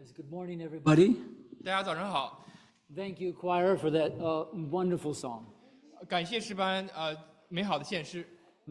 Yes, good morning, everybody. 大家早上好， Thank you, choir, for that wonderful song. 感谢诗班美好的献诗。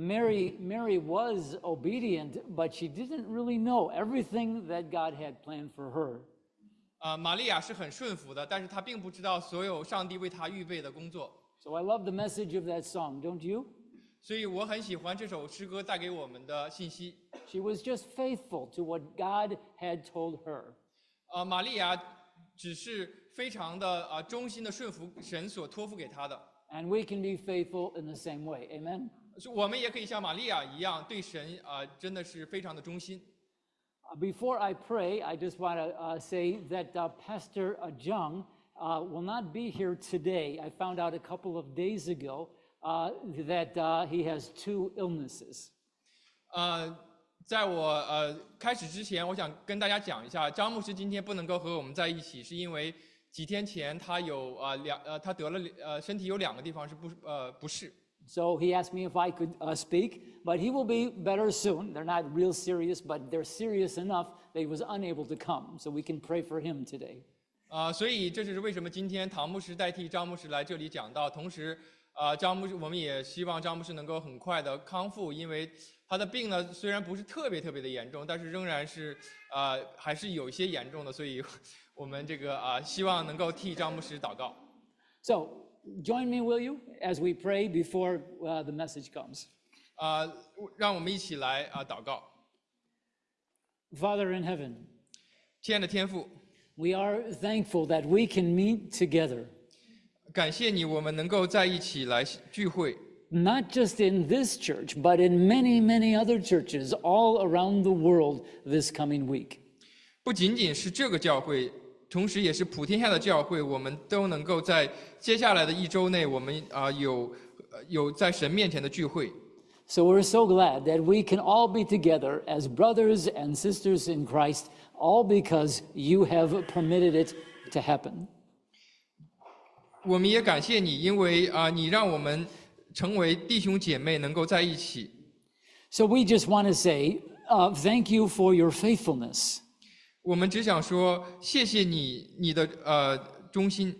Mary was obedient, but she didn't really know everything that God had planned for her. 玛利亚是很顺服的，但是她并不知道所有上帝为她预备的工作。 So I love the message of that song, don't you? 所以我很喜欢这首诗歌带给我们的信息。 She was just faithful to what God had told her. 玛利亚只是非常的忠心的顺服神所托付给她的。 And we can be faithful in the same way. Amen? 我们也可以像玛利亚一样，对神真的是非常的忠心。 Before I pray, I just want to say that Pastor Jung will not be here today. I found out a couple of days ago that he has 2 illnesses. 在我开始之前，我想跟大家讲一下，张牧师今天不能够和我们在一起，是因为几天前他有他得了身体有2个地方是不适。 So he asked me if I could speak, but he will be better soon. They're not real serious, but they're serious enough that he was unable to come. So we can pray for him today. 所以这就是为什么今天唐牧师代替张牧师来这里讲道。同时，张牧师我们也希望张牧师能够很快的康复，因为他的病呢虽然不是特别的严重，但是仍然是还是有一些严重的，所以我们这个希望能够替张牧师祷告。 So join me, will you, as we pray before the message comes. 让我们一起来祷告。 Father in heaven, 亲爱的天父， we are thankful that we can meet together, 感谢你，我们能够在一起来聚会。 not just in this church, but in many, many other churches all around the world this coming week. 不仅仅是这个教会，同时也是普天下的教会，我们都能够在接下来的1周内，我们有在神面前的聚会。 So we're so glad that we can all be together as brothers and sisters in Christ, all because you have permitted it to happen. 我们也感谢你，因为你让我们成为弟兄姐妹，能够在一起。 So we just want to say thank you for your faithfulness. 我们只想说，谢谢你的忠心，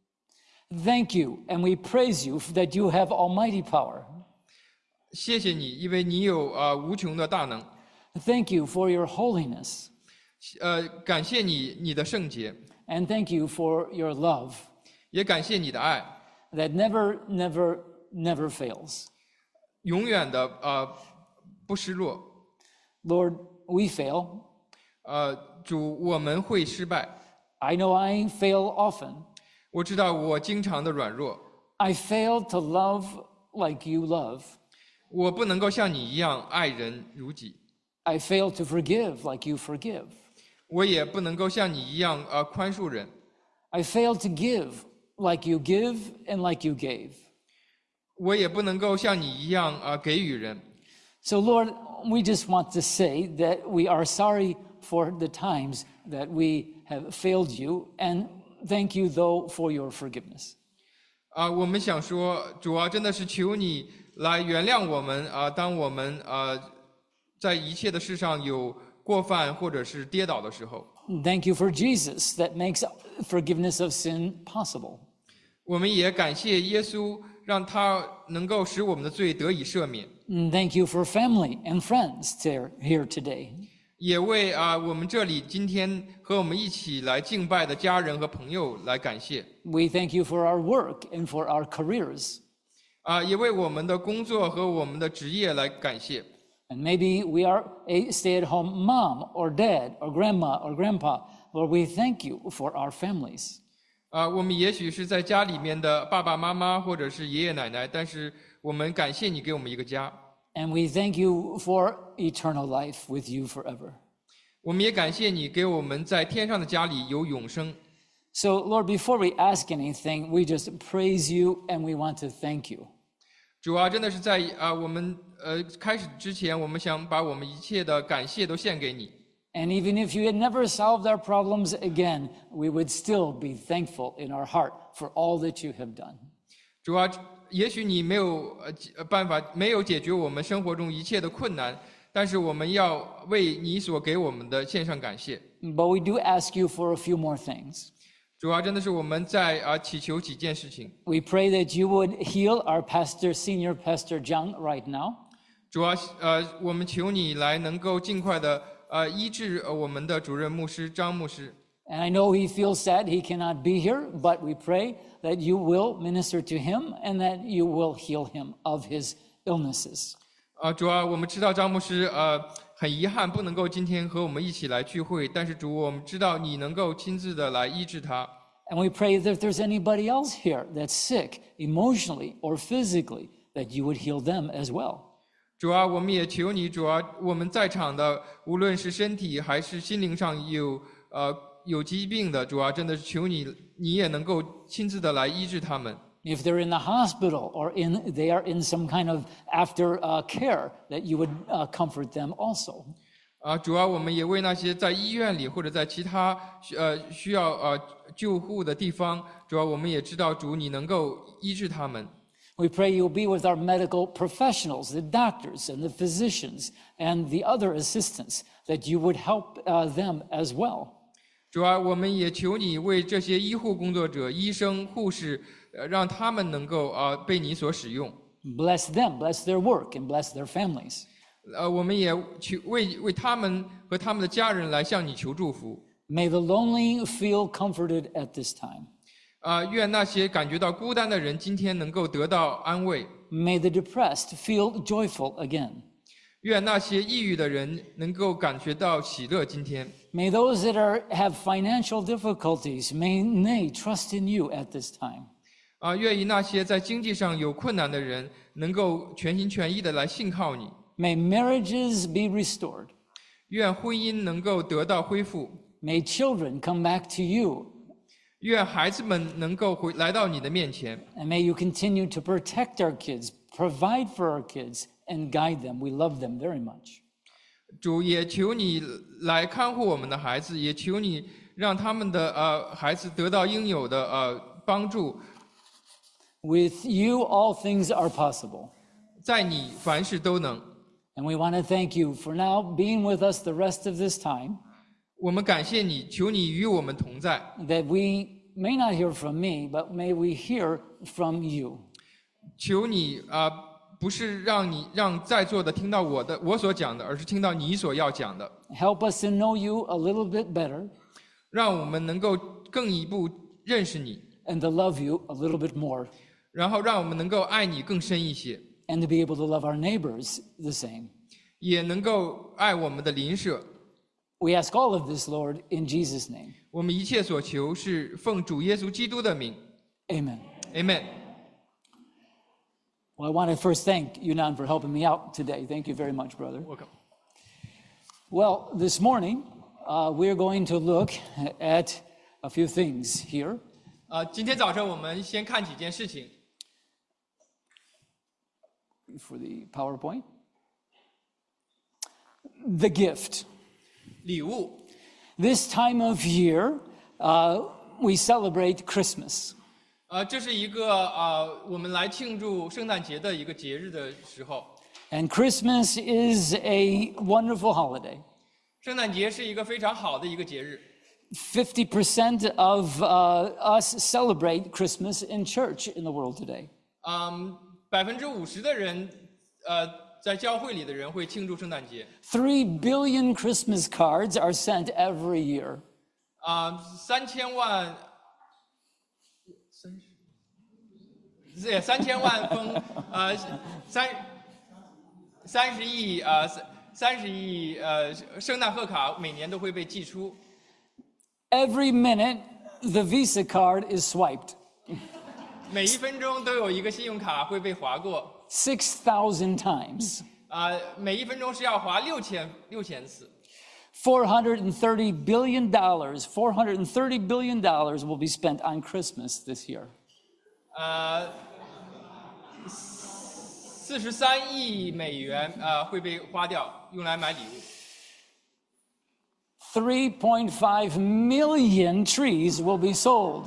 Thank you, and we praise you that you have almighty power. 谢谢你，因为你有无穷的大能。 Thank you for your holiness, 感谢你的圣洁， and thank you for your love 也感谢你的爱， that never, never, never fails. 永远的不失落。 Lord, we fail. 主，我们会失败。 I know I fail often. 我知道我经常的软弱， I fail to love like you love. 我不能够像你一样爱人如己， I fail to forgive like you forgive. 我也不能够像你一样宽恕人， I fail to give like you give and like you gave. 我也不能够像你一样给予人。 So, Lord, we just want to say that we are sorry for the times that we have failed you, and thank you, though, for your forgiveness. 我们想说，主啊，真的是求你来原谅我们当我们在一切的事上有过犯或者是跌倒的时候， Thank you for Jesus that makes forgiveness of sin possible. 我们也感谢耶稣，让他能够使我们的罪得以赦免。 Thank you for family and friends here today. 也为我们这里今天和我们一起来敬拜的家人和朋友来感谢。 We thank you for our work and for our careers. 也为我们的工作和我们的职业来感谢。 And maybe we are a stay-at-home mom or dad or grandma or grandpa. Lord, we thank you for our families. 我们也许是在家里面的爸爸妈妈或者是爷爷奶奶，但是我们感谢你给我们一个家。 And we thank you for eternal life with you forever. 我们也感谢你给我们在天上的家里有永生。 So, Lord, before we ask anything, we just praise you and we want to thank you. 主啊，真的是在我们开始之前，我们想把我们一切的感谢都献给你。 And even if you had never solved our problems again, we would still be thankful in our heart for all that you have done. 主啊，也许你没有办法，没有解决我们生活中一切的困难， 但是我们要为你所给我们的献上感谢。 But we do ask you for a few more things. 主啊，真的是我们在祈求几件事情。 We pray that you would heal our pastor, Senior Pastor Zhang, right now. 主啊，我们求你来能够尽快的医治我们的主任牧师张牧师。 And I know he feels sad he cannot be here, but we pray that you will minister to him and that you will heal him of his illnesses. 主啊，我们知道张牧师很遗憾不能够今天和我们一起来聚会，但是主，我们知道你能够亲自的来医治他。 And we pray that if there's anybody else here that's sick, emotionally or physically, that you would heal them as well. 主啊，我们也求你，主啊，我们在场的无论是身体还是心灵上有疾病的，主啊，真的是求你，你也能够亲自的来医治他们。 If they're in the hospital or they are in some kind of after care, that you would comfort them also. 主啊，我们也为那些在医院里或者在其他需要救护的地方，主啊，我们也知道主你能够医治他们。 We pray you'll be with our medical professionals, the doctors and the physicians and the other assistants, that you would help them as well. 主啊，我们也求你为这些医护工作者、医生、护士，让他们能够被你所使用。 Bless them, bless their work, and bless their families. 我们也求为他们和他们的家人来向你求祝福。 May the lonely feel comforted at this time. 愿那些感觉到孤单的人今天能够得到安慰。 May the depressed feel joyful again. 愿那些抑郁的人能够感觉到喜乐。今天， May those that have financial difficulties, may they trust in you at this time. 愿意那些在经济上有困难的人能够全心全意的来信靠你。 May marriages be restored. 愿婚姻能够得到恢复。 May children come back to you. 愿孩子们能够来到你的面前。 And may you continue to protect our kids, provide for our kids, and guide them. We love them very much. 主也求你来看护我们的孩子，也求你让他们的孩子得到应有的帮助。 With you, all things are possible. 在你凡事都能。 And we want to thank you for now being with us the rest of this time, 我们感谢你，求你与我们同在。 that we may not hear from me, but may we hear from you. 求你不是让在座的听到我所讲的，而是听到你所要讲的。 Help us to know you a little bit better 让我们能够更一步认识你， and to love you a little bit more, 然后让我们能够爱你更深一些， and to be able to love our neighbors the same. 也能够爱我们的邻舍。 We ask all of this, Lord, in Jesus' name. 我们一切所求是奉主耶稣基督的名 Amen. ，Amen。 Well, I want to first thank Yunnan for helping me out today. Thank you very much, brother. Welcome. Well, this morning, we're going to look at a few things here. 今天早晨我们先看几件事情。 For the PowerPoint. The gift. 礼物， This time of year, we celebrate Christmas. 这是一个我们来庆祝圣诞节的一个节日的时候。 And Christmas is a wonderful holiday. 圣诞节是一个非常好的一个节日。 50% of us celebrate Christmas in church in the world today. 50%的人，在教会里的人会庆祝圣诞节。 3 billion Christmas cards are sent every year. 3000万，3000万封30亿圣诞贺卡每年都会被寄出。 Every minute, the Visa card is swiped. 每1分钟都有一个信用卡会被划过。 6,000 times. 每1分钟是要划6000次。 $430 billion will be spent on Christmas this year. 43亿美元会被花掉，用来买礼物。 3.5 million trees will be sold.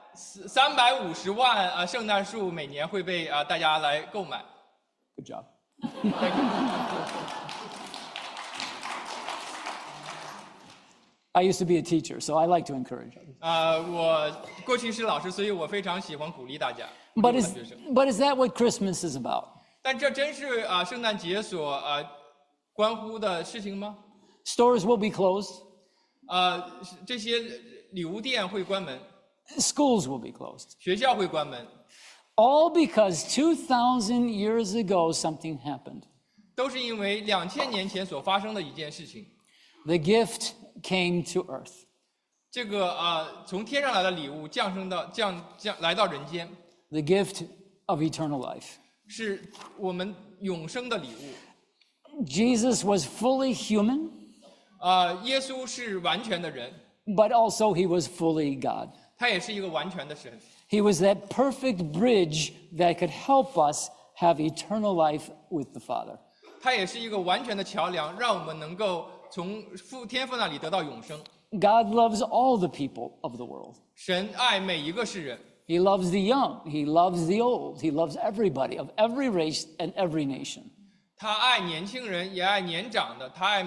350万圣诞树每年会被大家来购买。 Good job. I used to be a teacher, so I like to encourage others. 我过去是老师，所以我非常喜欢鼓励大家，鼓 But 励 is, 学生。 but is that what Christmas is about? 但这真是圣诞节所关乎的事情吗？ Stores will be closed. 这些礼物店会关门， Schools will be closed. 学校会关门， All because 2,000 years ago something happened. 都是因为2000年前所发生的一件事情。 The gift came to earth. 这个从天上来的礼物降来到人间， The gift of eternal life. 是我们永生的礼物。 Jesus was fully human, 耶稣是完全的人， but also he was fully God. 他也是一个完全的神。 He was that perfect bridge that could help us have eternal life with the Father. 他也是一个完全的桥梁，让我们能够从天父那里得到永生。 God loves all the people of the world. 神爱每一个世人， He loves the young. He loves the old. He loves everybody of every race and every nation. 他爱年轻人，也爱年长的，他爱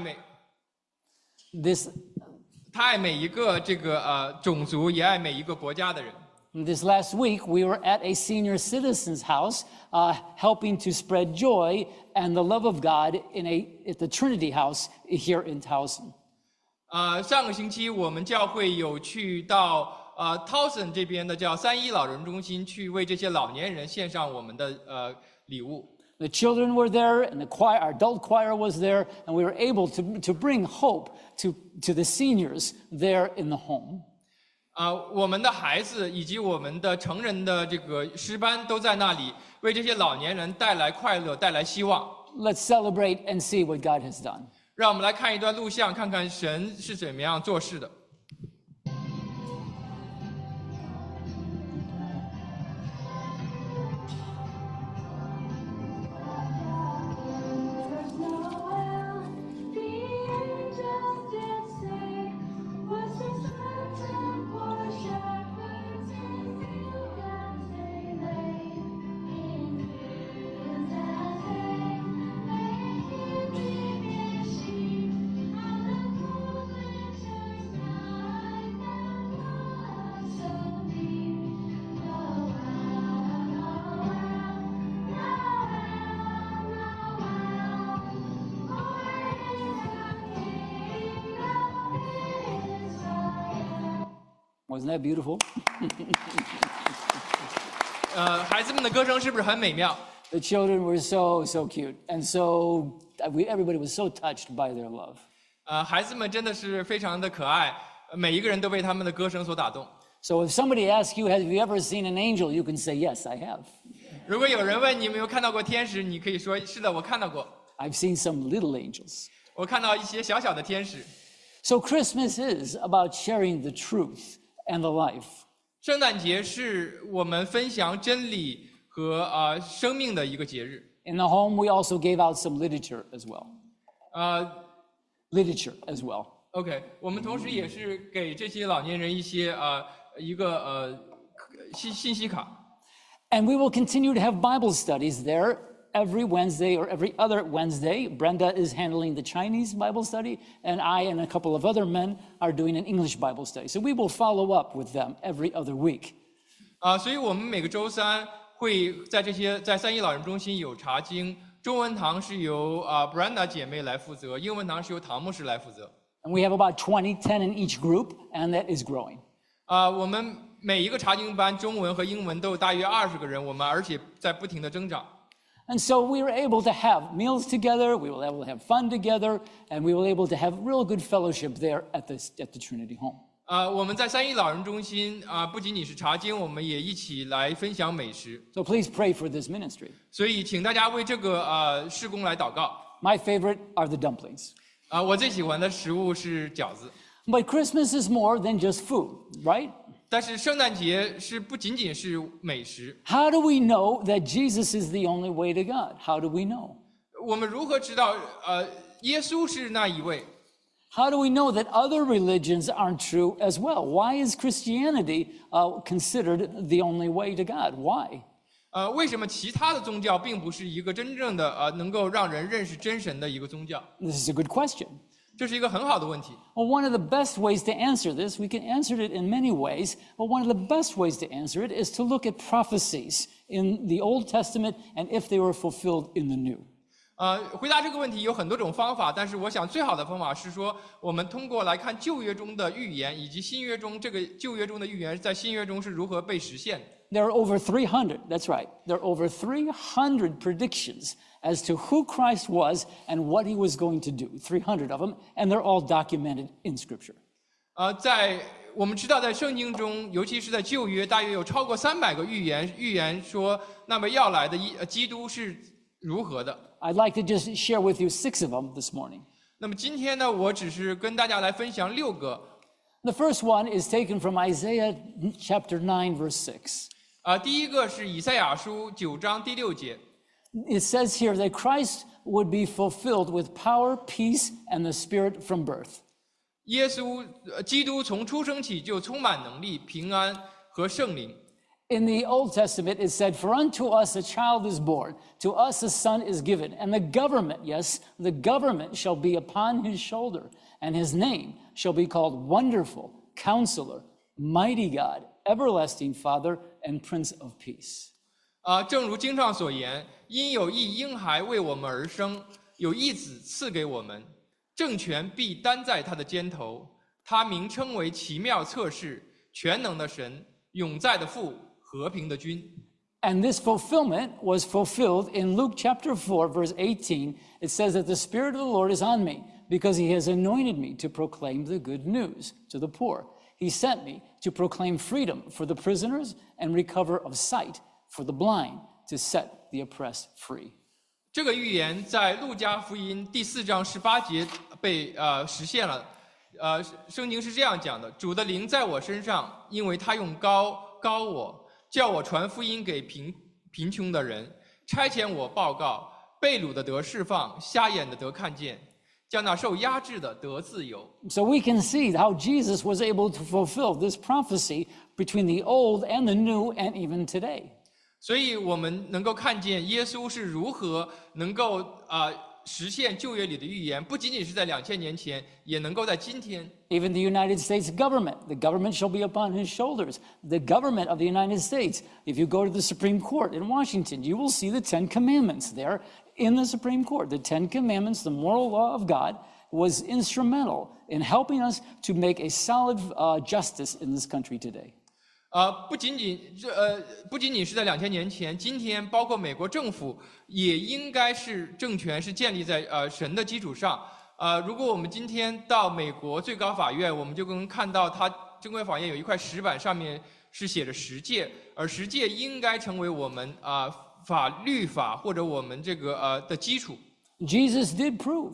每一个这个种族，也爱每一个国家的人。 This last week, we were at a senior citizen's house helping to spread joy and the love of God at the Trinity House here in Towson. 上个星期我们教会有去到Towson 这边的叫3一老人中心，去为这些老年人献上我们的礼物。 The children were there, and the choir, our adult choir was there, and we were able to bring hope to the seniors there in the home. 我们的孩子以及我们的成人的这个诗班都在那里，为这些老年人带来快乐，带来希望。 Let's celebrate and see what God has done. 让我们来看一段录像，看看神是怎么样做事的。 Wasn't that beautiful? 孩子们的歌声是不是很美妙？ The children were so cute, and everybody was so touched by their love. 孩子们真的是非常的可爱，每一个人都被他们的歌声所打动。 So if somebody asks you, have you ever seen an angel? You can say, yes, I have. 如果有人问你有没有看到过天使，你可以说是的，我看到过， I've seen some little angels. 我看到一些小小的天使。 So Christmas is about sharing the truth and the life. 圣诞节是我们分享真理和生命的一个节日。 In the home, we also gave out some literature as well. 呃 Literature as well. OK， 我们同时也是给这些老年人一些一个信息卡。 And we will continue to have Bible studies there every Wednesday or every other Wednesday. Brenda is handling the Chinese Bible study, and I and a couple of other men are doing an English Bible study. So we will follow up with them every other week. 所以我们每个周三会在3一老人中心有查经，中文堂是由Brenda 姐妹来负责，英文堂是由唐牧师来负责。 And we have about 10 in each group, and that is growing. 我们每一个查经班，中文和英文都有大约20个人，我们而且在不停的增长。 And so we were able to have meals together, we were able to have fun together, and we were able to have real good fellowship there at the Trinity Home. 我们在3一老人中心不仅仅是查经，我们也一起来分享美食。 So please pray for this ministry. 所以请大家为这个事工来祷告。 My favorite are the dumplings. 我最喜欢的食物是饺子。 But Christmas is more than just food, right? 但是圣诞节是不仅仅是美食。 How do we know that Jesus is the only way to God? How do we know? 我们如何知道耶稣是那一位？ How do we know that other religions aren't true as well? Why is Christianity considered the only way to God? Why? 为什么其他的宗教并不是一个真正的能够让人认识真神的一个宗教？ This is a good question. 这是一个很好的问题。 Well, one of the best ways to answer this, we can answer it in many ways, but one of the best ways to answer it is to look at prophecies in the Old Testament and if they were fulfilled in the New. 回答这个问题有很多种方法，但是我想最好的方法是说，我们通过来看旧约中的预言，以及新约中这个旧约中的预言在新约中是如何被实现的。 There are over 300, that's right, there are over 300 predictions as to who Christ was and what he was going to do, 300 of them, and they're all documented in Scripture. 在我们知道，在圣经中，尤其是在旧约，大约有超过300个预言说，那么要来的基督是如何的。 I'd like to just share with you 6 of them this morning. 那么今天呢，我只是跟大家来分享6个。 The first one is taken from Isaiah chapter 9, verse 6. 第一个是以赛亚书9章第6节。 It says here that Christ would be fulfilled with power, peace, and the Spirit from birth. 耶稣基督从出生起就充满能力、平安和圣灵。 In the Old Testament, it said, "For unto us a child is born, to us a son is given, and the government, yes, the government shall be upon his shoulder, and his name shall be called Wonderful, Counselor, Mighty God, Everlasting Father, and Prince of Peace." 正如经上所言，因有一婴孩为我们而生，有一子赐给我们，政权必担在他的肩头，他名称为奇妙策士、全能的神、永在的父、和平的君。 And this fulfillment was fulfilled in Luke chapter 4, verse 18. It says that the Spirit of the Lord is on me because he has anointed me to proclaim the good news to the poor. He sent me to proclaim freedom for the prisoners and recover of sight for the blind, to set the oppressed free. 这个预言在路加福音第4章18节被实现了。圣经是这样讲的：主的灵在我身上，因为他用膏我。 叫我传福音给贫穷的人，差遣我报告被掳的得释放，瞎眼的得看见，叫那受压制的得自由。 So we can see how Jesus was able to fulfill this prophecy between the old and the new and even today. 所以我们能够看见耶稣是如何能够实现旧约里的预言，不仅仅是在2000年前，也能够在今天。 Even the United States government, the government shall be upon his shoulders. The government of the United States, if you go to the Supreme Court in Washington, you will see the 10 Commandments there in the Supreme Court. The 10 Commandments, the moral law of God, was instrumental in helping us to make a solid justice in this country today. 不仅仅是在2000年前，今天包括美国政府也应该是政权是建立在神的基础上。如果我们今天到美国最高法院，我们就能看到它最高法院有一块石板，上面是写着十诫，而十诫应该成为我们律法或者我们这个的基础。 Jesus did prove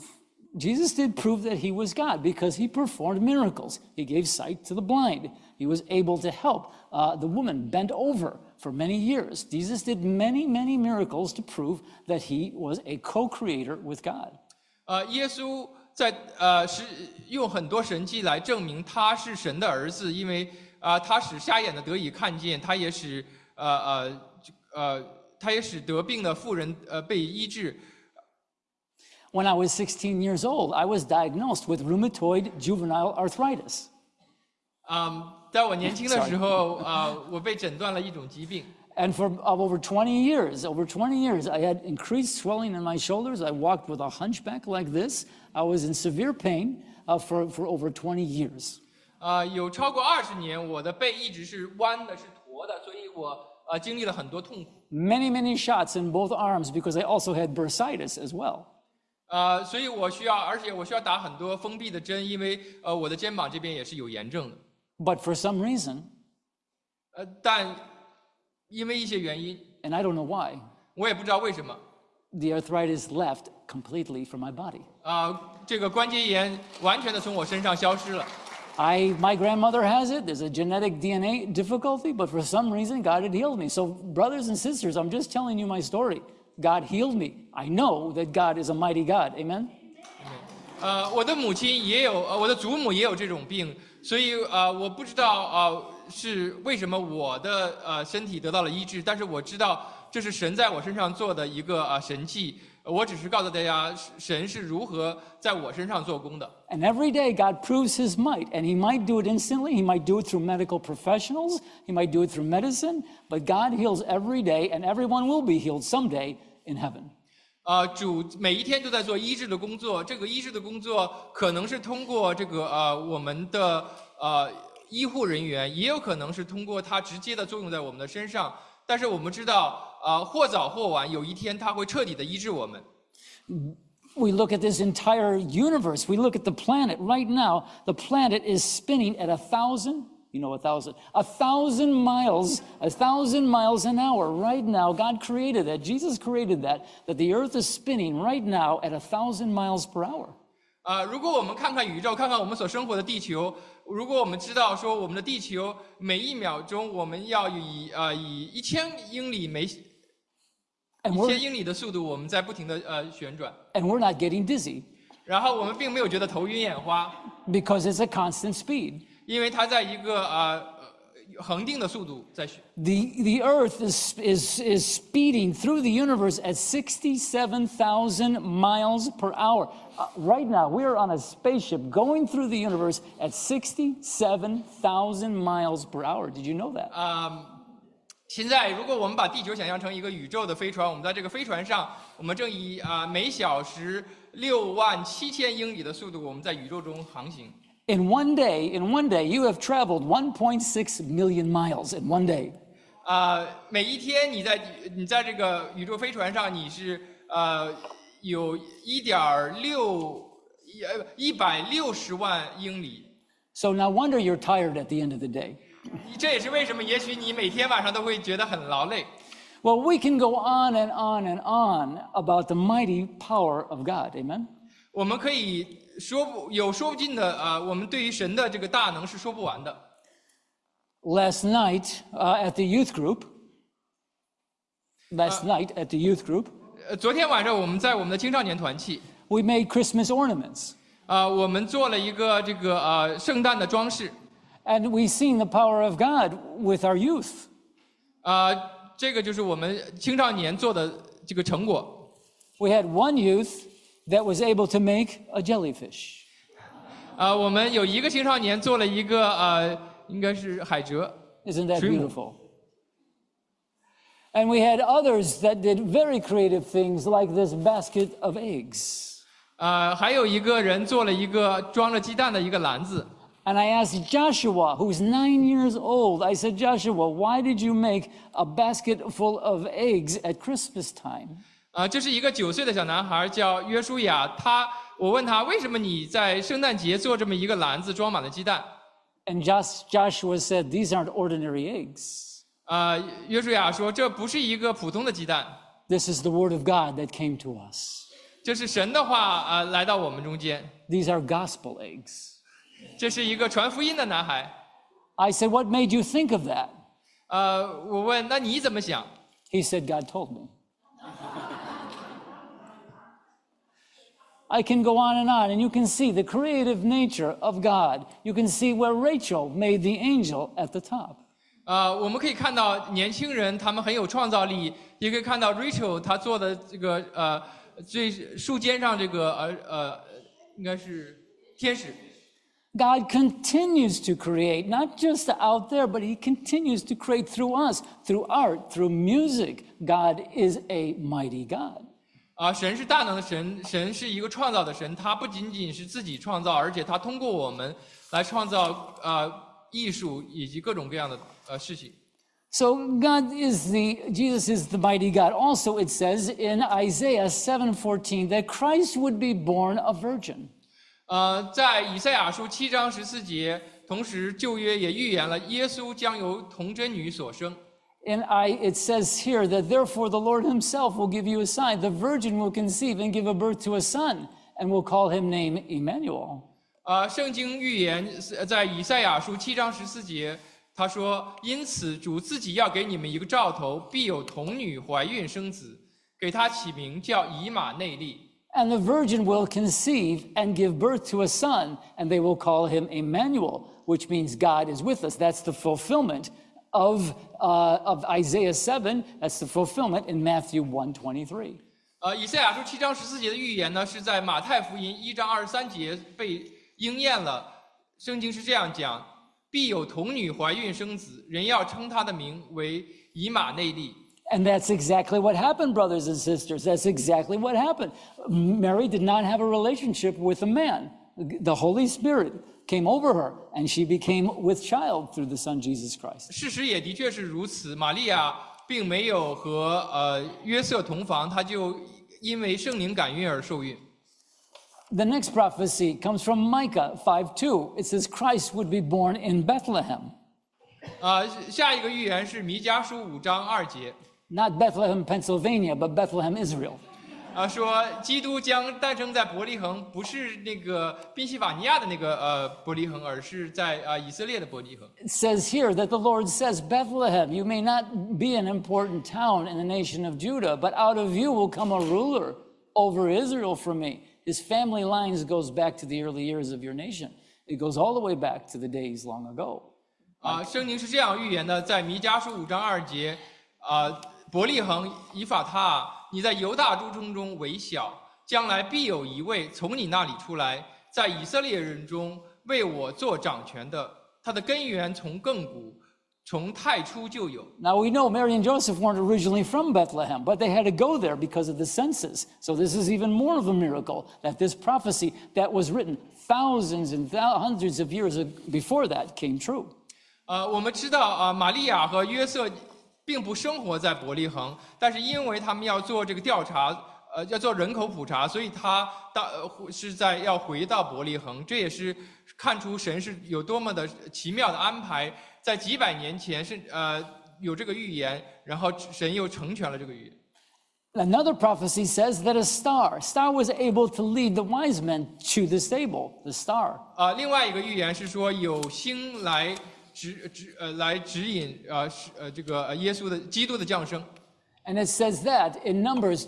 that he was God because he performed miracles. He gave sight to the blind. He was able to help the woman bent over for many years. Jesus did many, many miracles to prove that he was a co-creator with God. 耶稣在用很多神迹来证明他是神的儿子，因为他使瞎眼的得以看见，他也使得病的妇人被医治。 When I was 16 years old, I was diagnosed with rheumatoid juvenile arthritis. 在我年轻的时候，我被诊断了一种疾病。 And for over 20 years, I had increased swelling in my shoulders. I walked with a hunchback like this. I was in severe pain for over 20 years. 有超过20年，我的背一直是弯的，是驼的，所以我经历了很多痛苦。 Many, many shots in both arms because I also had bursitis as well. 所以我需要打很多封闭的针，因为我的肩膀这边也是有炎症的。 But for some reason, 但因为一些原因， and I don't know why, 我也不知道为什么， the arthritis left completely from my body. 这个关节炎完全的从我身上消失了。 My grandmother has it. There's a genetic DNA difficulty, but for some reason, God had healed me. So, brothers and sisters, I'm just telling you my story. God healed me. I know that God is a mighty God. Amen? 我的母亲也有，我的祖母也有这种病，所以我不知道是为什么我的身体得到了医治，但是我知道这是神在我身上做的一个神迹。我只是告诉大家，神是如何在我身上做工的。 And every day God proves his might, and he might do it instantly, he might do it through medical professionals, he might do it through medicine, but God heals every day, and everyone will be healed someday in heaven. 主每一天都在做医治的工作，这个医治的工作可能是通过这个我们的医护人员，也有可能是通过他直接的作用在我们的身上。但是我们知道，或早或晚，有一天他会彻底的医治我们。 We look at this entire universe. We look at the planet. Right now, the planet is spinning at 1,000, you know, 1,000 miles an hour. Right now, God created that. Jesus created that the earth is spinning right now at 1,000 miles per hour. 如果我们看看宇宙，看看我们所生活的地球，如果我们知道说我们的地球每1秒钟我们要以1000英里的速度，我们在不停的旋转。 And we're not getting dizzy. 然后我们并没有觉得头晕眼花。 Because it's a constant speed. 因为它在一个恒定的速度在旋。 The Earth is speeding through the universe at 67,000 miles per hour. Right now, we are on a spaceship going through the universe at 67,000 miles per hour. Did you know that? 现在，如果我们把地球想象成一个宇宙的飞船，我们在这个飞船上，我们正以每小时67000英里的速度，我们在宇宙中航行。 In one day, you have traveled 1.6 million miles in one day. 每一天你在这个宇宙飞船上，你是有160万英里。 So no wonder you're tired at the end of the day. 这也是为什么，也许你每天晚上都会觉得很劳累。 Well, we can go on and on and on about the mighty power of God. Amen. 我们可以说不尽的我们对于神的这个大能是说不完的。 Last night at the youth group. 昨天晚上我们在我们的青少年团契。 We made Christmas ornaments. 我们做了一个这个圣诞的装饰。 And we've seen the power of God with our youth. 这个就是我们青少年做的这个成果。 We had one youth that was able to make a jellyfish. 我们有一个青少年做了一个应该是海蜇。 Isn't that beautiful? And we had others that did very creative things like this basket of eggs. 还有一个人做了一个装着鸡蛋的一个篮子。 And I asked Joshua, who's 9 years old, I said, Joshua, why did you make a basket full of eggs at Christmas time? 这是一个9岁的小男孩，叫约书亚。我问他，为什么你在圣诞节做这么一个篮子，装满了鸡蛋？ And Joshua said, these aren't ordinary eggs. 约书亚说，这不是一个普通的鸡蛋。 This is the word of God that came to us. 这是神的话来到我们中间。 These are gospel eggs. 这是一个传福音的男孩。 I said, what made you think of that? 我问，那你怎么想？ He said, God told me. I can go on, and you can see the creative nature of God. You can see where Rachel made the angel at the top. 我们可以看到年轻人他们很有创造力，也可以看到 Rachel 她做的这个最树尖上这个应该是天使。 God continues to create, not just out there, but he continues to create through us, through art, through music. God is a mighty God. 神是大能的神，神是一个创造的神，他不仅仅是自己创造，而且他通过我们来创造艺术以及各种各样的事情。 So Jesus is the mighty God. Also, it says in Isaiah 7:14 that Christ would be born a virgin. 在以赛亚书7章14节，同时旧约也预言了耶稣将由童贞女所生。 It says here that therefore the Lord himself will give you a sign. The virgin will conceive and give a birth to a son, and will call him name Emmanuel. 圣经预言在以赛亚书7章14节，他说：“因此主自己要给你们一个兆头，必有童女怀孕生子，给他起名叫以马内利。” And the virgin will conceive and give birth to a son, and they will call him Emmanuel, which means God is with us. That's the fulfillment of Isaiah 7. That's the fulfillment in Matthew 1:23. 以赛亚书7章14节的预言呢，是在马太福音1章23节被应验了。圣经是这样讲：必有童女怀孕生子，人要称他的名为以马内利。 And that's exactly what happened, brothers and sisters. That's exactly what happened. Mary did not have a relationship with a man. The Holy Spirit came over her, and she became with child through the Son Jesus Christ. 事实也的确是如此，玛利亚并没有和约瑟同房，她就因为圣灵感孕而受孕。 The next prophecy comes from Micah 5:2. It says Christ would be born in Bethlehem. 下一个预言是弥迦书5章2节。 Not Bethlehem, Pennsylvania, but Bethlehem, Israel. 说基督将诞生在伯利恒，不是那个宾夕法尼亚的那个伯利恒，而是在以色列的伯利恒。 It says here that the Lord says, Bethlehem, you may not be an important town in the nation of Judah, but out of you will come a ruler over Israel from me. His family lines goes back to the early years of your nation. It goes all the way back to the days long ago. 圣经是这样预言的，在弥迦书5章2节，伯利恒以法他，你在犹大诸城中为小，将来必有一位从你那里出来，在以色列人中为我做掌权的，他的根源从亘古，从太初就有。 Now we know Mary and Joseph weren't originally from Bethlehem, but they had to go there because of the census. So this is even more of a miracle that this prophecy that was written thousands and hundreds of years before that came true. 我们知道玛利亚和约瑟并不生活在伯利恒，但是因为他们要做这个调查，要做人口普查，所以他是要回到伯利恒。这也是看出神是有多么的奇妙的安排，在几百年前是有这个预言，然后神又成全了这个预言。 Another prophecy says that a star was able to lead the wise men to the stable, the star. 另外一个预言是说有星来指引这个耶稣的基督的降生。 And it says that in Numbers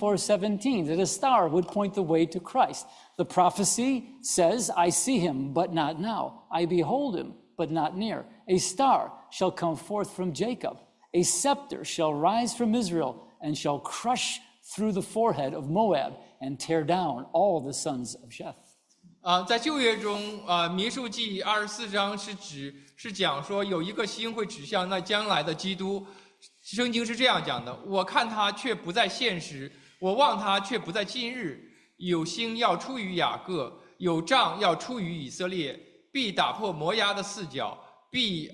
24:17 that a star would point the way to Christ. The prophecy says, I see him, but not now. I behold him, but not near. A star shall come forth from Jacob. A scepter shall rise from Israel and shall crush through the forehead of Moab and tear down all the sons of Sheth. 在旧约中，民数记24章是讲说有一个星会指向那将来的基督。圣经是这样讲的：我看他却不在现时，我望他却不在今日。有星要出于雅各，有杖要出于以色列，必打破摩押的四角，必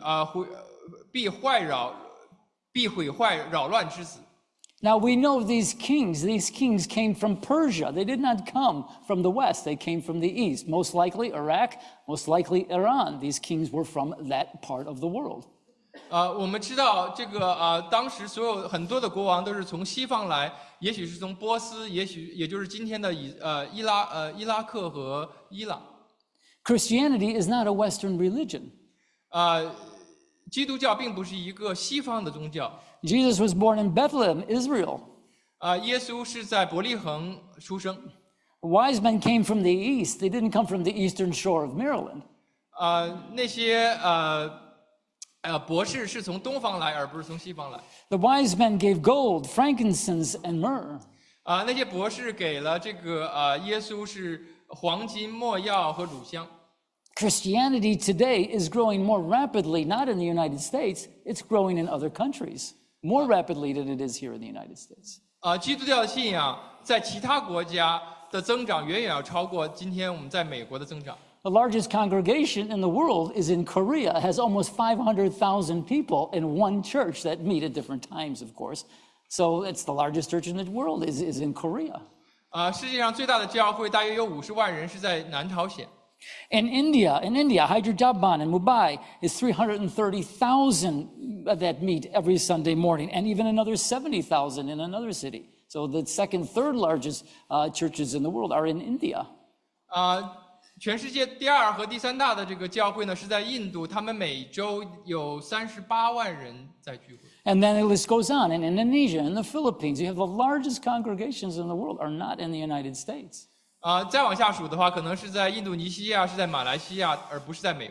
毁坏扰乱之子。 Now we know these kings came from Persia. They did not come from the west, they came from the east. Most likely Iraq, most likely Iran. These kings were from that part of the world. 我们知道这个当时很多的国王都是从西方来，也许是从波斯，也许也就是今天的伊拉克和伊朗。 Christianity is not a Western religion. 基督教并不是一个西方的宗教。 Jesus was born in Bethlehem, Israel. 耶稣是在伯利恒出生。 Wise men came from the east. They didn't come from the eastern shore of Maryland. 那些博士是从东方来，而不是从西方来。 The wise men gave gold, frankincense, and myrrh. 那些博士给了这个耶稣是黄金、没药和乳香。 Christianity today is growing more rapidly, not in the United States, it's growing in other countries, more rapidly than it is here in the United States. 基督教的信仰在其他国家的增长远远要超过今天我们在美国的增长。 The largest congregation in the world is in Korea. It has almost 500,000 people in one church that meet at different times, of course. So it's the largest church in the world is in Korea. 世界上最大的教会大约有50万人，是在南朝鲜。 In India, Hyderabad in Mumbai is 330,000 that meet every Sunday morning, and even another 70,000 in another city. So the second, third largest churches in the world are in India. 全世界第2和第3大的这个教会呢，是在印度，他们每周有38万人在聚会。 And then the list goes on. In Indonesia, in the Philippines, you have the largest congregations in the world are not in the United States. 再往下数的话，可能是在印度尼西亚，是在马来西亚，而不是在美国。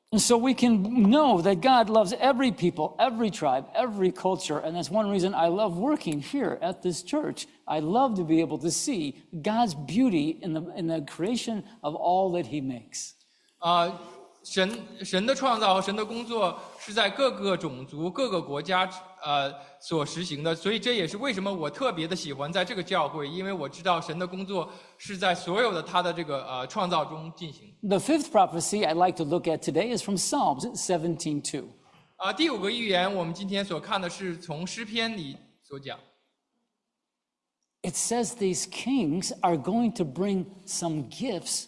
And so we can know that God loves every people, every tribe, every culture. And that's one reason I love working here at this church. I love to be able to see God's beauty in the creation of all that he makes. 神的创造和神的工作是在各个种族、各个国家所实行的，所以这也是为什么我特别的喜欢在这个教会，因为我知道神的工作是在所有的他的这个创造中进行。 The fifth prophecy I'd like to look at today is from Psalms 17:2. 第五个预言，我们今天所看的是从诗篇里所讲。 It says these kings are going to bring some gifts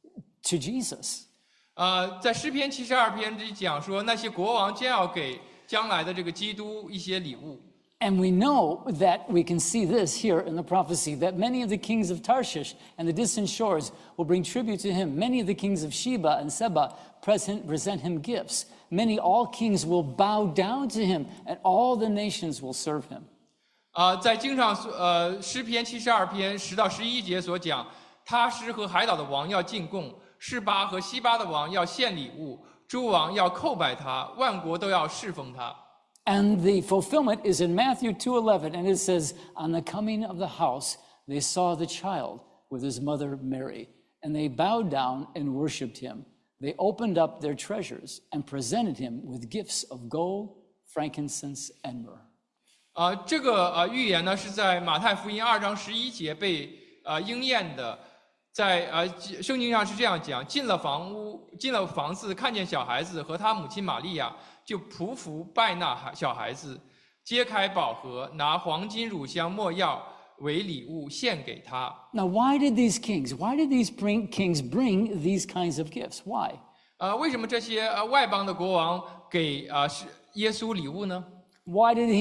to Jesus. 在诗篇72篇里讲说，那些国王将要给将来的这个基督一些礼物。 And we know that we can see this here in the prophecy, that many of the kings of Tarshish and the distant shores will bring tribute to him. Many of the kings of Sheba and Seba present him gifts. All kings will bow down to him, and all the nations will serve him. 在经上诗篇72篇10到11节所讲，他施和海岛的王要进贡，示巴和西巴的王要献礼物，诸王要叩拜他，万国都要侍奉他。 And the fulfillment is in Matthew 2:11, and it says, on the coming of the house, they saw the child with his mother Mary, and they bowed down and worshipped him. They opened up their treasures and presented him with gifts of gold, frankincense, and myrrh. 这个预言呢是在马太福音2章11节被应验的。在圣经上是这样讲：进了房子，看见小孩子和他母亲玛利亚，就匍匐拜那小孩子，揭开宝盒，拿黄金、乳香、没药为礼物献给他。 Now, why did these kings kings bring these kinds of gifts? Why? 为什么这些外邦的国王给耶稣礼物呢？ Why did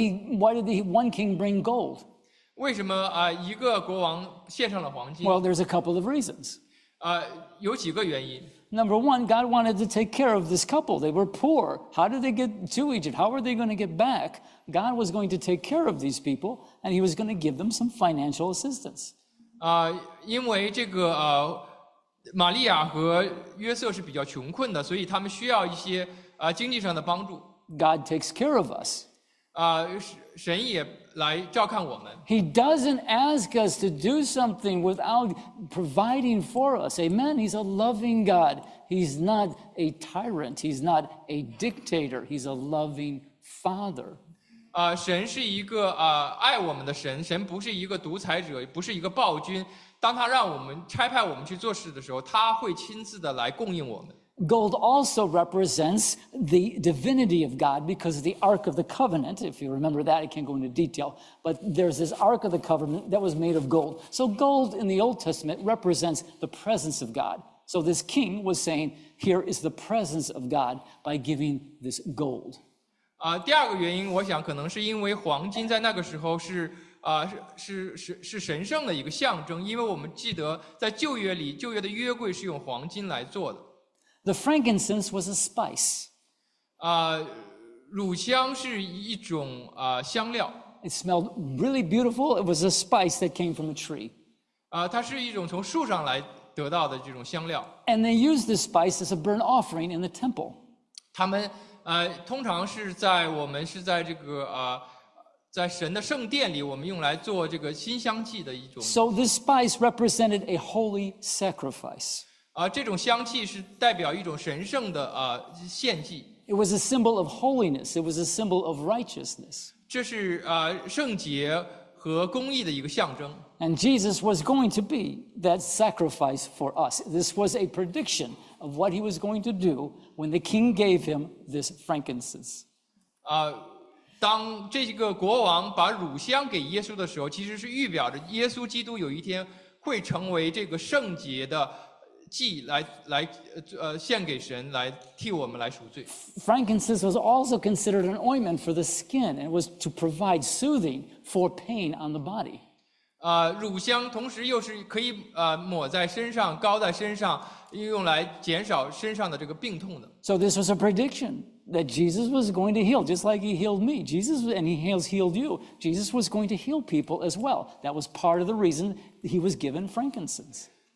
one king bring gold? 为什么一个国王献上了黄金？ Well, there's a couple of reasons. 有几个原因。 Number one, God wanted to take care of this couple. They were poor. How did they get to Egypt? How were they going to get back? God was going to take care of these people, and he was going to give them some financial assistance. 因为这个玛利亚和约瑟是比较穷困的，所以他们需要一些经济上的帮助。 God takes care of us. 神也来照看我们。 He doesn't ask us to do something without providing for us. Amen? He's a loving God. He's not a tyrant. He's not a dictator. He's a loving Father. 神是一个爱我们的神，神不是一个独裁者，不是一个暴君。当他让我们差派我们去做事的时候，他会亲自的来供应我们。 Gold also represents the divinity of God because of the Ark of the Covenant. If you remember that, I can't go into detail, but there's this Ark of the Covenant that was made of gold. So gold in the Old Testament represents the presence of God. So this king was saying, here is the presence of God by giving this gold. 第二个原因，我想可能是因为黄金在那个时候是神圣的一个象征，因为我们记得在旧约里，旧约的约柜是用黄金来做的。 The frankincense was a spice. 乳香是一种香料。 It smelled really beautiful. It was a spice that came from a tree. 它是一种从树上来得到的这种香料。 And they used this spice as a burnt offering in the temple. 他们通常是在这个在神的圣殿里，我们用来做这个馨香剂的一种。 So this spice represented a holy sacrifice. 这种香气是代表一种神圣的献祭。 It was a symbol of holiness. It was a symbol of righteousness. 这是圣洁和公义的一个象征。 And Jesus was going to be that sacrifice for us. This was a prediction of what he was going to do when the king gave him this frankincense. 当这个国王把乳香给耶稣的时候，其实是预表着耶稣基督有一天会成为这个圣洁的祭来献给神，来替我们来赎罪。 Frankincense was also considered an ointment for the skin, and it was to provide soothing for pain on the body. 乳香同时又是可以抹在身上、膏在身上，用来减少身上的这个病痛的。 So this was a prediction that Jesus was going to heal, just like he healed me. And he has healed you. Jesus was going to heal people as well. That was part of the reason he was given frankincense.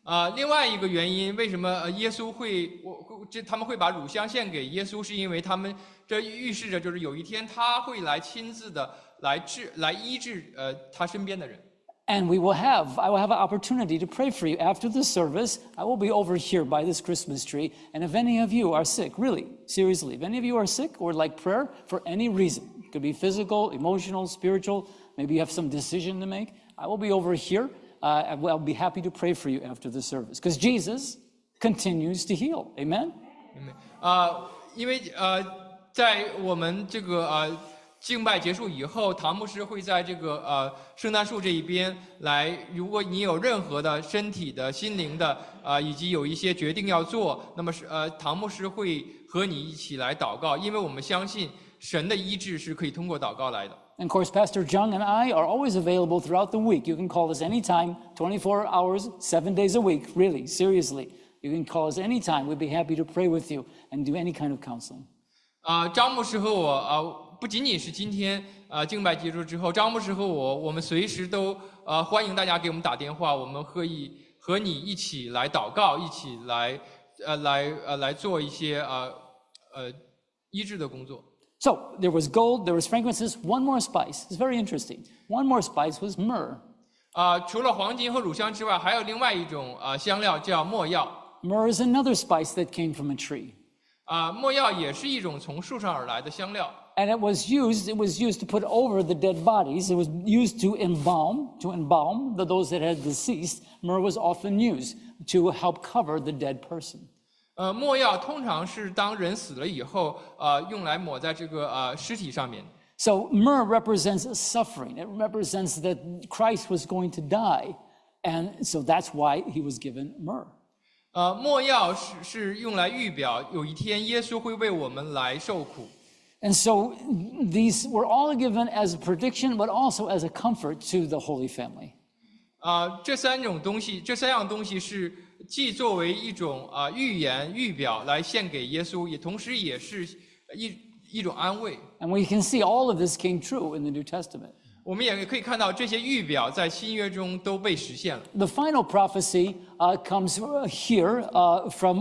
另外一个原因，为什么耶稣他们会把乳香献给耶稣，是因为他们这预示着就是有一天他会来亲自的来医治他身边的人。 And I will have an opportunity to pray for you after the service. I will be over here by this Christmas tree. And if any of you are sick, really, seriously, if any of you are sick or like prayer for any reason, it could be physical, emotional, spiritual, maybe you have some decision to make, I will be over here. I'll be happy to pray for you after the service. Because Jesus continues to heal. Amen? 因为在我们这个敬拜结束以后，唐牧师会在这个圣诞树这一边来。如果你有任何的身体的、心灵的以及有一些决定要做，那么唐牧师会和你一起来祷告，因为我们相信神的医治是可以通过祷告来的。 And of course, Pastor Jung and I are always available throughout the week. You can call us anytime, 24 hours, 7 days a week, really, seriously. You can call us anytime. We'd be happy to pray with you and do any kind of counseling. 张牧师和我不仅仅是今天敬拜结束之后，张牧师和我们随时都欢迎大家给我们打电话，我们可以和你一起来祷告，一起来做一些医治的工作。 So there was gold, there was frankincense, one more spice. It's very interesting. One more spice was myrrh. 除了黄金和乳香之外，还有另外一种香料叫没药。 Myrrh is another spice that came from a tree. 没药也是一种从树上而来的香料。 And it was used to put over the dead bodies. It was used to embalm those that had deceased. Myrrh was often used to help cover the dead person. 没药通常是当人死了以后用来抹在这个尸体上面。 So myrrh represents suffering. It represents that Christ was going to die. And so that's why he was given myrrh. 没药是用来预表有一天耶稣会为我们来受苦。 And so these were all given as a prediction, but also as a comfort to the Holy Family. 这三样东西是既作为一种预言预表来献给耶稣，也同时也是一种安慰。 And we can see all of this came true in the New Testament. 我们也可以看到这些预表在新约中都被实现了。 The final prophecy comes here from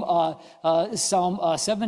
Psalm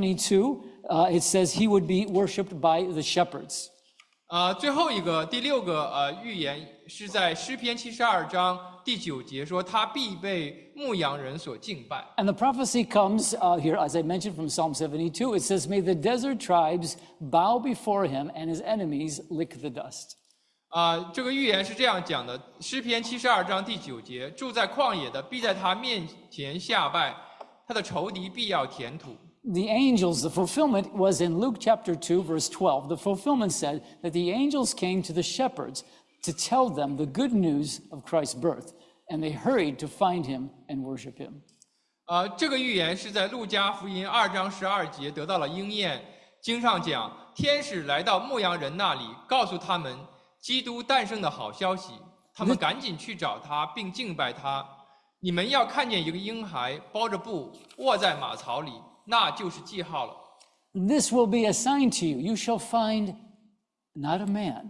72. It says he would be worshipped by the shepherds. 最后一个第六个预言是在诗篇72章第9节说，他必被牧羊人所敬拜。 And the prophecy comes here, as I mentioned, from Psalm 72. It says, "May the desert tribes bow before him, and his enemies lick the dust." 这个预言是这样讲的：诗篇72章第9节，住在旷野的必在他面前下拜，他的仇敌必要填土。 The angels, the fulfillment was in Luke chapter 2, verse 12. The fulfillment said that the angels came to the shepherds to tell them the good news of Christ's birth, and they hurried to find him and worship him. 这个预言是在路加福音2章12节得到了应验。经上讲，天使来到牧羊人那里，告诉他们基督诞生的好消息，他们赶紧去找他，并敬拜他。你们要看见一个婴孩包着布卧在马槽里，那就是记号了。 This will be a sign to you. You shall find not a man.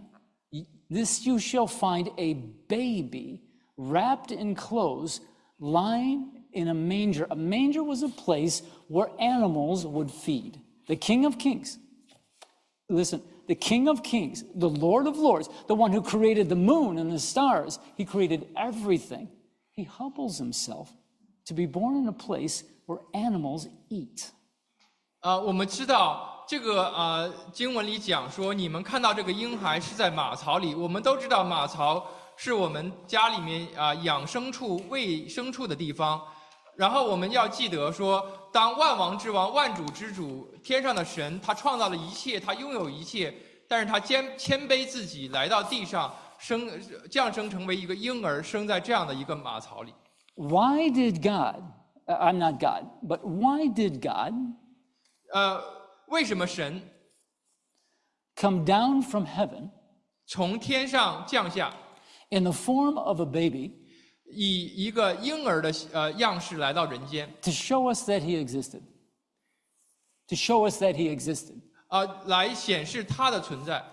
This you shall find a baby wrapped in clothes, lying in a manger. A manger was a place where animals would feed. The King of Kings. Listen, the King of Kings, the Lord of Lords, the one who created the moon and the stars, he created everything. He humbles himself to be born in a place where animals eat. 我们知道这个经文里讲说，你们看到这个婴孩是在马槽里。我们都知道马槽是我们家里面养牲畜、喂牲畜的地方。然后我们要记得说，当万王之王、万主之主、天上的神，他创造了一切，他拥有一切，但是他谦卑自己来到地上，降生成为一个婴儿，生在这样的一个马槽里。 Why did God? I'm not God, but why did God? 为什么神 come down from heaven 从天上降下 in the form of a baby 以一个婴儿的样式来到人间 to show us that he existed? To show us that he existed. 来显示他的存在。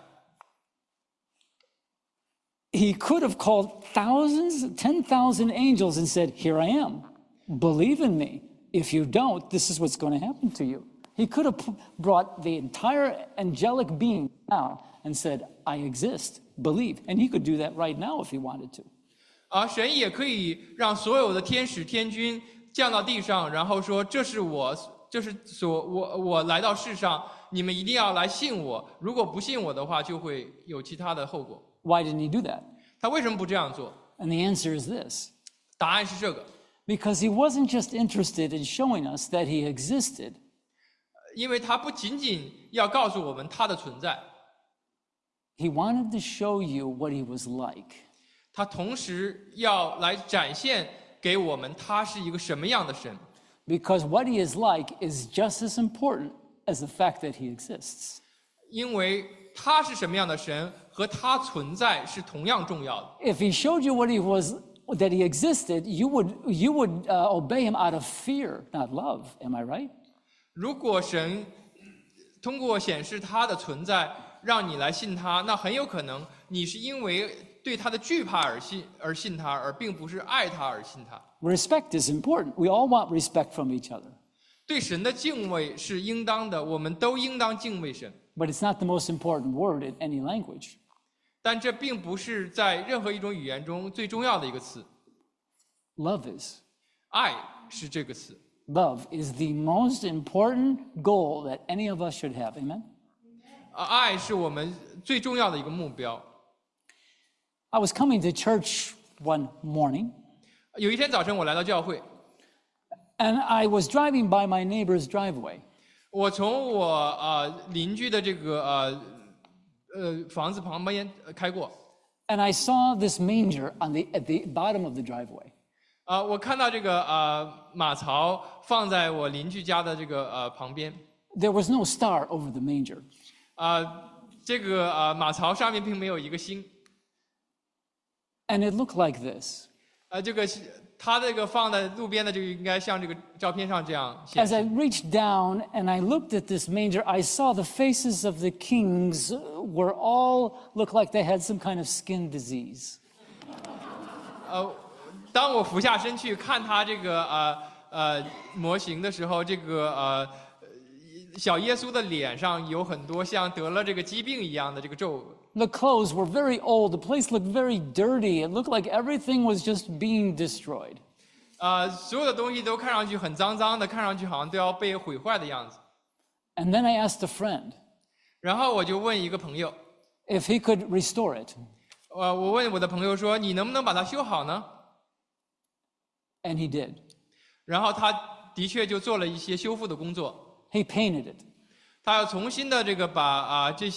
He could have called thousands, 10,000 angels and said, "Here I am." Believe in me. If you don't, this is what's going to happen to you. He could have brought the entire angelic being down and said, I exist, believe. And he could do that right now if he wanted to. 神也可以让所有的天使天军降到地上，然后说：“这是我，我来到世上，你们一定要来信我。如果不信我的话，就会有其他的后果。” Why didn't he do that? 他为什么不这样做？ And the answer is this. 答案是这个， Because he wasn't just interested in showing us that he existed. 因为他不仅仅要告诉我们他的存在， He wanted to show you what he was like. 他同时要来展现给我们他是一个什么样的神。 Because what he is like is just as important as the fact that he exists. 因为他是什么样的神和他存在是同样重要的。 If he showed you what he was, that he existed, you would obey him out of fear, not love. Am I right? 如果神通过显示他的存在让你来信他，那很有可能你是因为对他的惧怕而信他，而并不是爱他而信他。 Respect is important. We all want respect from each other. 对神的敬畏是应当的，我们都应当敬畏神。 But it's not the most important word in any language. 但这并不是在任何一种语言中最重要的一个词， Love is. 爱是这个词。 Love is the most important goal that any of us should have. Amen? 爱是我们最重要的一个目标。 I was coming to church one morning, 有一天早晨，我来到教会， and I was driving by my neighbor's driveway. 我从我邻居的这个房子旁边开过， And I saw this manger at the bottom of the driveway. 我看到这个马槽放在我邻居家的这个旁边， There was no star over the manger. 这个马槽上面并没有一个星， And it looked like this. 这个它这个放在路边的这个应该像这个照片上这样显 As 示。 I reached down and I looked at this manger, I saw the faces of the kings were all looked like they had some kind of skin disease. 当我俯下身去看它这个模型的时候，这个小耶稣的脸上有很多像得了这个疾病一样的这个皱纹。 The clothes were very old. The place looked very dirty. It looked like everything was just being destroyed. 所有的东西都看上去很脏脏的，看上去好像都要被毁坏的样子。 And then I asked a friend 然后我就问一个朋友， if he could restore it. 我问我的朋友说：“你能不能把它修好呢 And he did.？” 然后他的确就做了一些修复的工作， He painted it. 他要重新的这个把这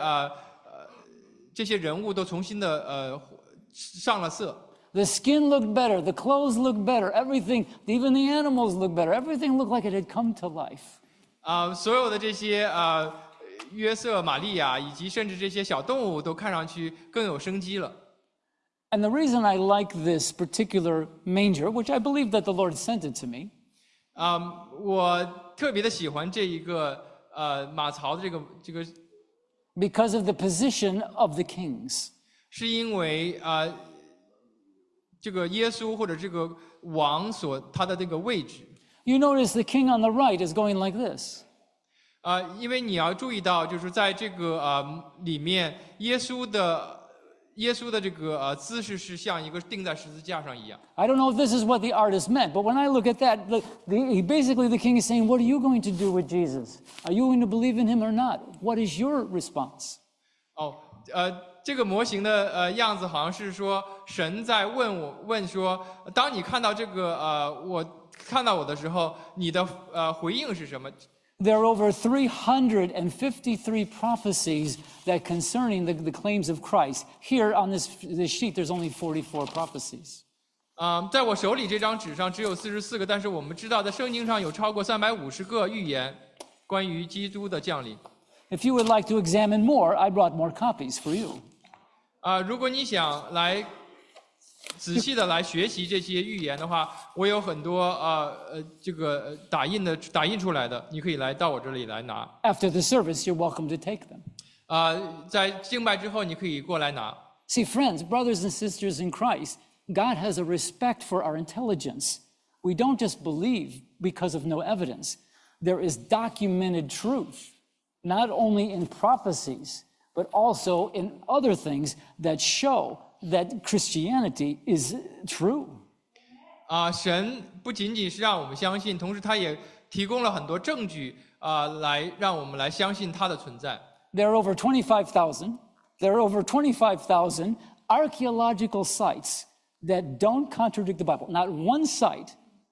些人物都重新的上了色。 The skin looked better. The clothes looked better. Everything, even the animals looked better. Everything looked like it had come to life. 所有的这些约瑟、玛利亚以及甚至这些小动物都看上去更有生机了。 And the reason I like this particular manger, which I believe that the Lord sent it to me, 我特别的喜欢这一个马槽的这个， because of the position of the kings. 是因为这个耶稣或者这个王他的这个位置。 You notice the king on the right is going like this. 因为你要注意到，就是在这个里面，耶稣的这个姿势是像一个钉在十字架上一样。 I don't know if this is what the artist meant, but when I look at that, basically the king is saying, what are you going to do with Jesus? Are you going to believe in him or not? What is your response? 这个模型的样子好像是说，神在问说，当你看到这个我看到我的时候，你的回应是什么？ There are over 353 prophecies that concerning the claims of Christ. Here on this sheet, there's only 44 prophecies. 在我手里这张纸上只有44个，但是我们知道在圣经上有超过350个预言关于基督的降临。 If you would like to examine more, I brought more copies for you. 如果你想来仔细的来学习这些预言的话，我有很多这个打印出来的，你可以来到我这里来拿。 After the service, you're welcome to take them. 在敬拜之后，你可以过来拿。 See, friends, brothers and sisters in Christ, God has a respect for our intelligence. We don't just believe because of no evidence. There is documented truth, not only in prophecies, but also in other things that show that Christianity is true. 神不仅仅是让我们相信，同时他也提供了很多证据来让我们来相信他的存在。 There are over 25,000. There are over 25,000 archaeological sites that don't contradict the Bible. Not one site,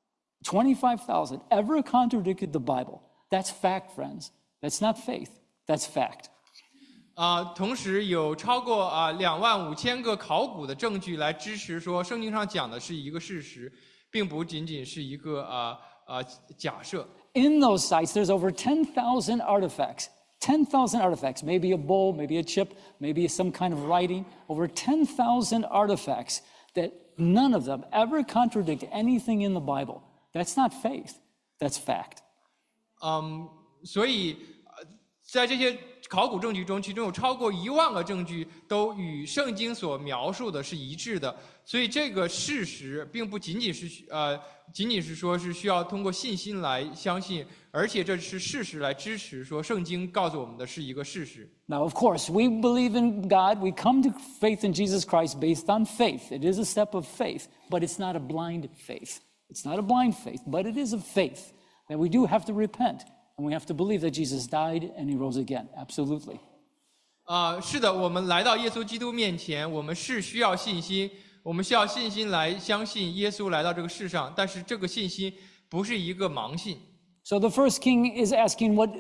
25,000, ever contradicted the Bible. That's fact, friends. That's not faith. That's fact. 同时有超过25000个考古的证据来支持说圣经上讲的是一个事实，并不仅仅是一个假设。 In those sites, there's over 10,000 artifacts. 10,000 artifacts, maybe a bowl, maybe a chip, maybe some kind of writing. Over 10,000 artifacts that none of them ever contradict anything in the Bible. That's not faith. That's fact. 所以在这些考古证据中，其中有超过10000个证据都与圣经所描述的是一致的，所以这个事实并不仅仅是说是需要通过信心来相信，而且这是事实来支持说圣经告诉我们的是一个事实。 Now, of course, we believe in God. We come to faith in Jesus Christ based on faith. It is a step of faith, but it's not a blind faith. It's not a blind faith, but it is a faith that we do have to repent. And we have to believe that Jesus died and he rose again. Absolutely. 是的，我们来到耶稣基督面前，我们是需要信心，我们需要信心来相信耶稣来到这个世上，但是这个信心不是一个盲信。 So the first king is asking what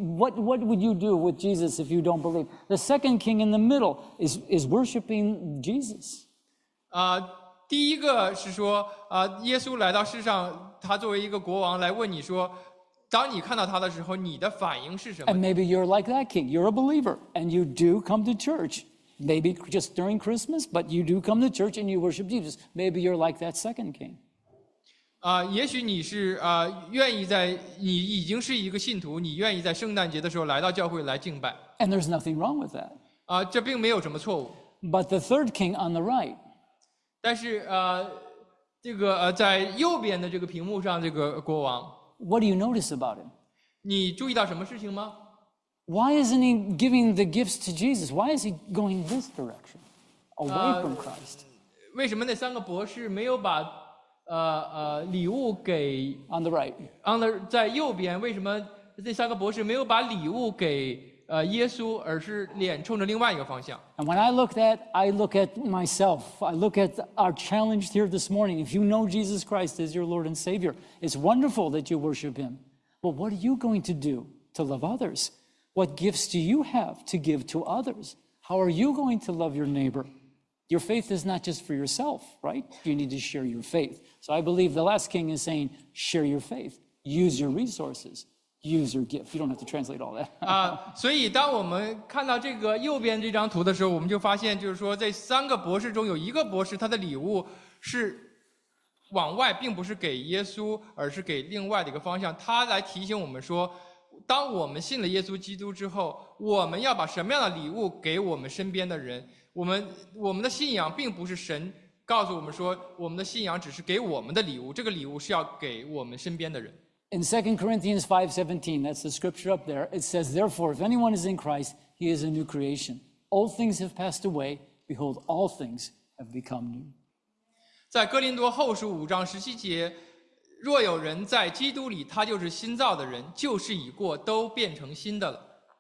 would you do with Jesus if you don't believe? The second king in the middle is worshiping Jesus. 第一个是说耶稣来到世上，他作为一个国王来问你说，当你看到他的时候，你的反应是什么？ And maybe you're like that king. You're a believer and you do come to church. Maybe just during Christmas, but you do come to church and you worship Jesus. Maybe you're like that second king. 也许你是愿意你已经是一个信徒，你愿意在圣诞节的时候来到教会来敬拜。 And there's nothing wrong with that. 这并没有什么错误。 But the third king on the right. 但是这个在右边的这个屏幕上这个国王。 What do you notice about him? 你注意到什么事情吗？ Why isn't he giving the gifts to Jesus? Why is he going this direction, away from Christ? 为什么那3个博士没有把礼物给 On the right. 在右边？为什么这3个博士没有把礼物给耶稣，而是脸冲着另外一个方向？ And when I look at myself. I look at our challenge here this morning. If you know Jesus Christ as your Lord and Savior, it's wonderful that you worship him. But what are you going to do to love others? What gifts do you have to give to others? How are you going to love your neighbor? Your faith is not just for yourself, right? You need to share your faith. So I believe the last king is saying, share your faith, use your resources, use your gift. You don't have to translate all that. 所以当我们看到这个右边这张图的时候，我们就发现，就是说这3个博士中有一个博士，他的礼物是往外，并不是给耶稣，而是给另外的一个方向。他来提醒我们说，当我们信了耶稣基督之后，我们要把什么样的礼物给我们身边的人？我们的信仰并不是神告诉我们说，我们的信仰只是给我们的礼物，这个礼物是要给我们身边的人。 In 2 Corinthians 5:17, that's the scripture up there, it says, Therefore, if anyone is in Christ, he is a new creation. Old things have passed away. Behold, all things have become new. 在哥林多后书5章17节，若有人在基督里，他就是新造的人，旧事已过，都变成新的了。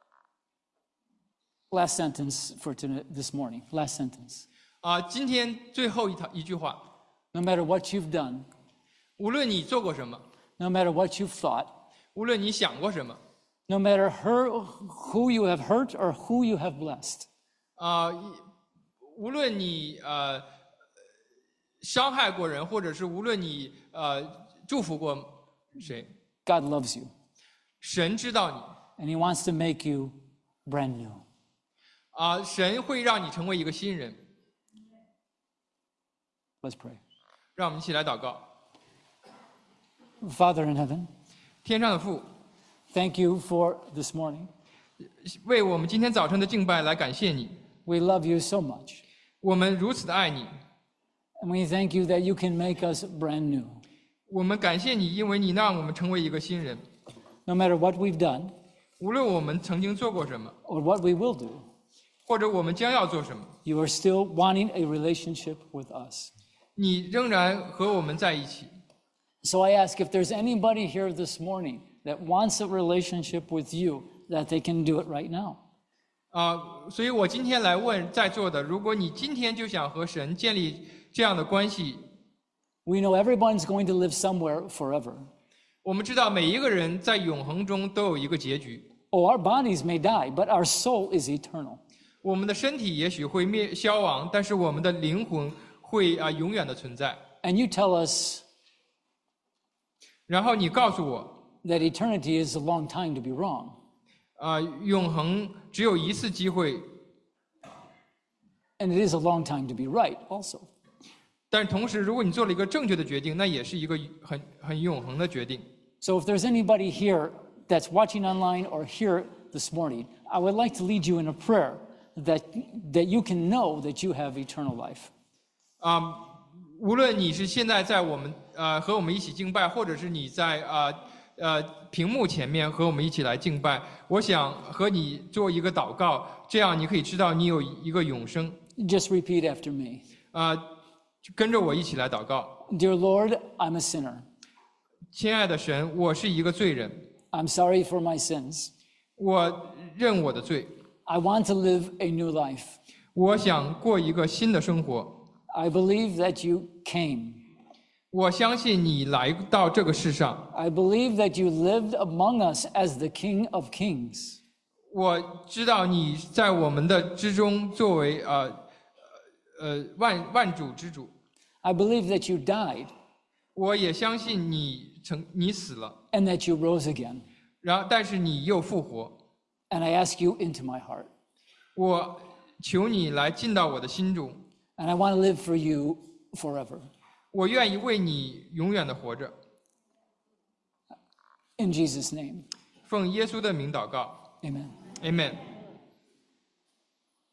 Last sentence for this morning. Last sentence. 今天最后一句话， No matter what you've done, 无论你做过什么， no matter what you've thought, 无论你想过什么， no matter who you have hurt or who you have blessed, 无论你伤害过人，或者是无论你祝福过谁， God loves you, 神知道你， and he wants to make you brand new. 神会让你成为一个新人。 Let's pray. 让我们一起来祷告。 Father in heaven, 天上的父， thank you for this morning. 为我们今天早晨的敬拜来感谢你， We love you so much. 我们如此的爱你， And we thank you that you can make us brand new. 我们感谢你，因为你让我们成为一个新人。 No matter what we've done 无论我们曾经做过什么， or what we will do, 或者我们将要做什么， you are still wanting a relationship with us. 你仍然和我们在一起。 So I ask if there's anybody here this morning that wants a relationship with you, that they can do it right now. 所以我今天来问在座的，如果你今天就想和神建立这样的关系， We know everyone's going to live somewhere forever. 我们知道每一个人在永恒中都有一个结局。 Oh, our bodies may die, but our soul is eternal. 我们的身体也许会消亡，但是我们的灵魂会永远的存在。 And you tell us 然后你告诉我， that eternity is a long time to be wrong. 永恒只有一次机会， And it is a long time to be right also. 但是同时，如果你做了一个正确的决定，那也是一个很永恒的决定。 So if there's anybody here that's watching online or here this morning, I would like to lead you in a prayer that you can know that you have eternal life. 无论你是现在在我们和我们一起敬拜，或者是你在屏幕前面和我们一起来敬拜，我想和你做一个祷告，这样你可以知道你有一个永生。 Just repeat after me. 就跟着我一起来祷告。 Dear Lord, I'm a sinner. 亲爱的神，我是一个罪人， I'm sorry for my sins. 我认我的罪， I want to live a new life. 我想过一个新的生活。 I believe that you came. 我相信你来到这个世上， I believe that you lived among us as the King of Kings. 我知道你在我们的之中作为万主之主。 I believe that you died 我也相信你死了， and that you rose again. 但是你又复活。 And I ask you into my heart. 我求你来进到我的心中， And I want to live for you forever. 我愿意为你永远的活着。 In Jesus' name, 奉耶稣的名祷告 amen. ，Amen。